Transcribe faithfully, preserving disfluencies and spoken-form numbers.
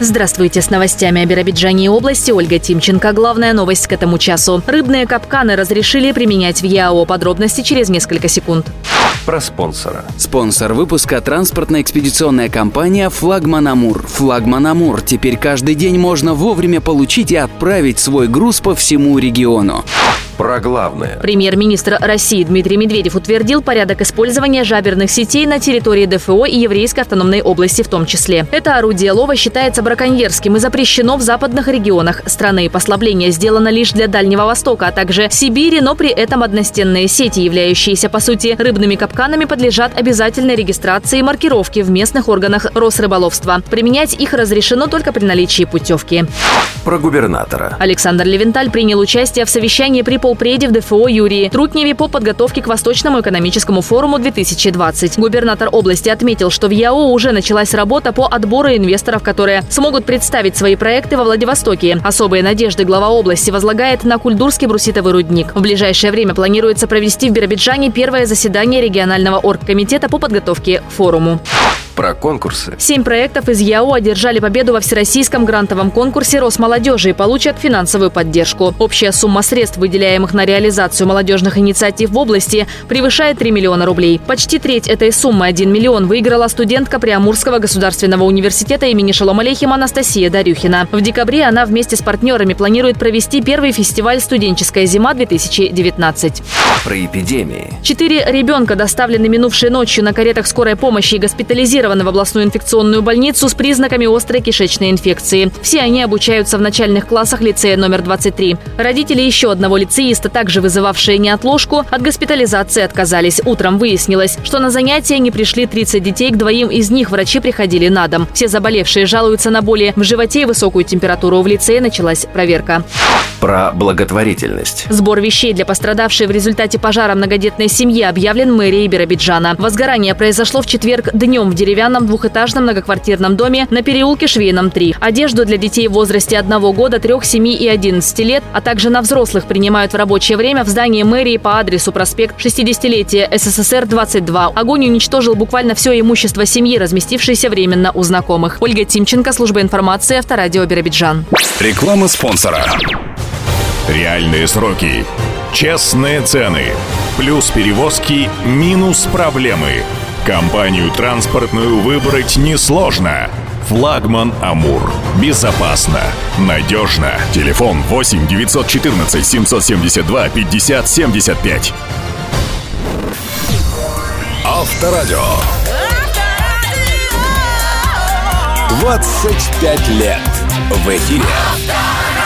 Здравствуйте, с новостями о Биробиджане и области Ольга Тимченко. Главная новость к этому часу. Рыбные капканы разрешили применять в ЯО. Подробности через несколько секунд. Про спонсора. Спонсор выпуска – транспортно-экспедиционная компания «Флагман Амур». «Флагман Амур» теперь каждый день можно вовремя получить и отправить свой груз по всему региону. Про главное. Премьер-министр России Дмитрий Медведев утвердил порядок использования жаберных сетей на территории ДФО и Еврейской автономной области в том числе. Это орудие лова считается браконьерским и запрещено в западных регионах страны. Послабление сделано лишь для Дальнего Востока, а также Сибири, но при этом одностенные сети, являющиеся по сути рыбными капканами, подлежат обязательной регистрации и маркировке в местных органах Росрыболовства. Применять их разрешено только при наличии путевки. Про губернатора. Александр Левенталь принял участие в совещании при полпреде в ДФО Юрии Трутневе по подготовке к Восточному экономическому форуму две тысячи двадцать. Губернатор области отметил, что в ЯО уже началась работа по отбору инвесторов, которые смогут представить свои проекты во Владивостоке. Особые надежды глава области возлагает на Кульдурский бруситовый рудник. В ближайшее время планируется провести в Биробиджане первое заседание регионального оргкомитета по подготовке к форуму. Про конкурсы. Семь проектов из ЯО одержали победу во всероссийском грантовом конкурсе Росмолодежи и получат финансовую поддержку. Общая сумма средств, выделяемых на реализацию молодежных инициатив в области, превышает три миллиона рублей. Почти треть этой суммы, один миллион, выиграла студентка Приамурского государственного университета имени Шолом Алейхема Анастасия Дарюхина. В декабре она вместе с партнерами планирует провести первый фестиваль «Студенческая зима-две тысячи девятнадцать». Про эпидемии. Четыре ребенка доставлены минувшей ночью на каретах скорой помощи и госпитализированы в областную инфекционную больницу с признаками острой кишечной инфекции. Все они обучаются в начальных классах лицея номер двадцать три. Родители еще одного лицеиста, также вызывавшие неотложку, от госпитализации отказались. Утром выяснилось, что на занятия не пришли тридцать детей, к двоим из них врачи приходили на дом. Все заболевшие жалуются на боли в животе и высокую температуру. В лицее началась проверка. Про благотворительность. Сбор вещей для пострадавшей в результате пожара многодетной семьи объявлен мэрией Биробиджана. Возгорание произошло в четверг днем в деревянном двухэтажном многоквартирном доме на переулке Швейном три. Одежду для детей в возрасте одного года, трех, семи и одиннадцати лет, а также на взрослых принимают в рабочее время в здании мэрии по адресу проспект шестидесятилетия СССР двадцать два. Огонь уничтожил буквально все имущество семьи, разместившееся временно у знакомых. Ольга Тимченко, служба информации, Авторадио Биробиджан. Реклама спонсора. Реальные сроки, честные цены, плюс перевозки, минус проблемы. Компанию транспортную выбрать несложно. «Флагман Амур». Безопасно, надежно. Телефон восемь девятьсот четырнадцать семьсот семьдесят два пятьдесят семьдесят пять. Авторадио. двадцать пять лет в эфире.